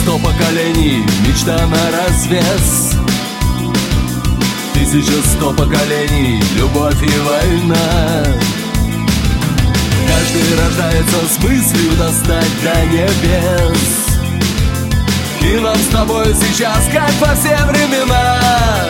1100 поколений, мечта на развес. 1100 поколений, любовь и война. Каждый рождается с мыслью достать до небес. И нам с тобой сейчас, как во все времена,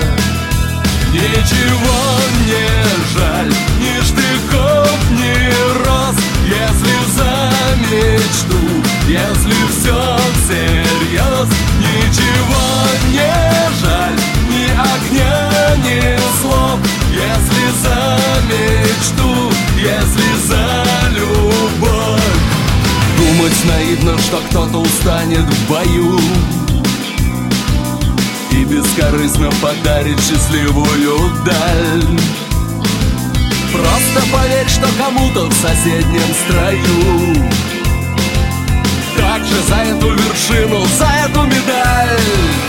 ничего не жаль, ни штыков, ни роз. Если за мечту, если все всерьез, ничего не жаль, ни огня, ни слов. Если за мечту, если за любовь. Думать наивно, что кто-то устанет в бою и бескорыстно подарит счастливую даль. Просто поверь, что кому-то в соседнем строю также за эту вершину, за эту медаль.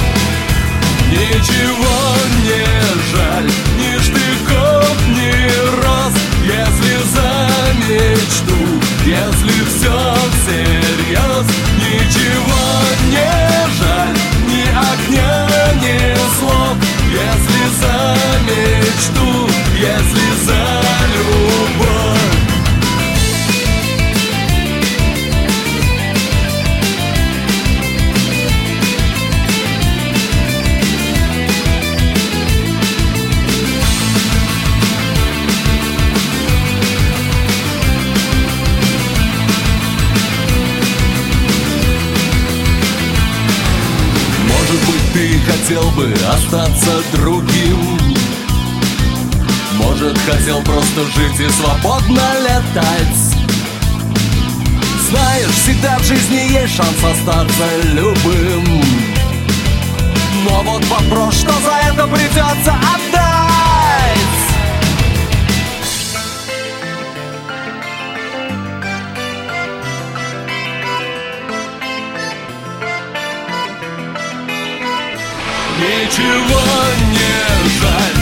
Ничего не жаль, ни штыков, ни роз. Если за мечту, если все всерьез, ничего не жаль, ни огня, ни слов. Если за мечту, если за любовь. Ты хотел бы остаться другим. Может, хотел просто жить и свободно летать. Знаешь, всегда в жизни есть шанс остаться любым. Но вот вопрос, что за это придется отдать. Ничего не жаль,